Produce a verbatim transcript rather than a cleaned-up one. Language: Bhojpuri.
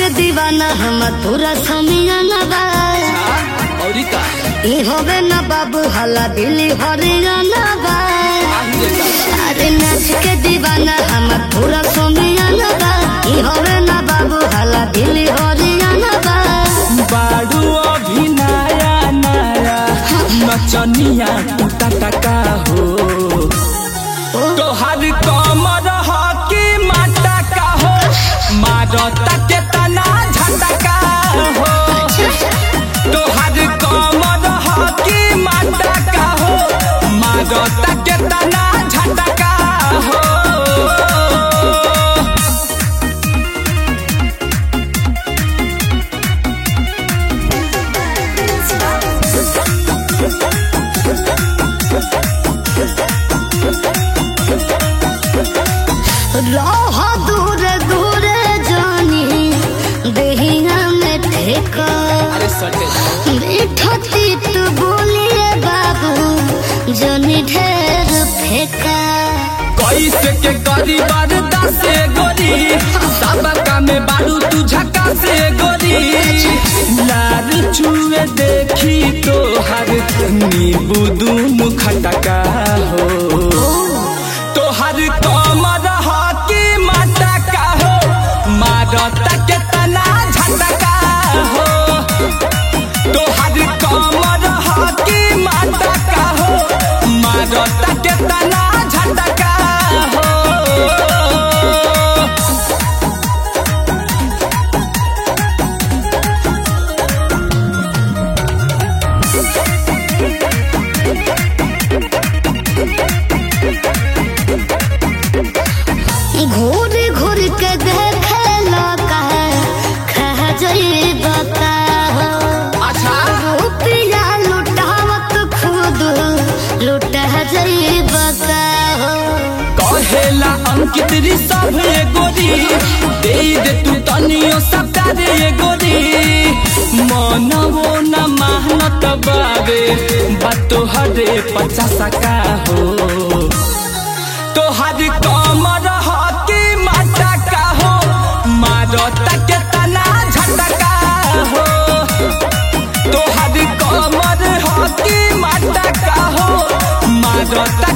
के दीवाना हम पूरा समियाना बा औरी का ई होवे ना बाबू हला दिल्ली हरियाणा बा अरे नाच के दीवाना हम पूरा समियाना बा ई होवे ना बाबू हला दिल्ली हरियाणा बा बाडू अभी नया नया नचनिया टूटा टका हो तोहर कमर हकी माटा का हो मारता के तना झटका हो तोहर कमर हकी माटा का हो मारता के तना झटका हो रह दूर दूर जानी देहिया में ठेका अरे सटे मीठा तीत बोलिए बाबू जानी ढेर फेंका कैसे के करी बरदा से गोरी सबका में बारू तू झका से गोरी लार चुए देखी तो हर नींबू दूनु खटका हो तोहर कमर हकी माटा का हो मारता के तना झटका हो तोहर कमर हकी माटा का हो मारता के तना झटका हो घूर घूर के देखे लगा खा जाइबा का अच्छा रुपया लुटावत खुद लुटा जाइबा का कहेला अंकित री सब ये गोरी दे दे तू तनियो सबका रे ये गोरी मनवो न मेहनत बाबे बातो हरे पचास का हो तोहर कमर हकी माटा का हो मारता के तना झटका हो तोहर कमर हकी माटा का हो मारता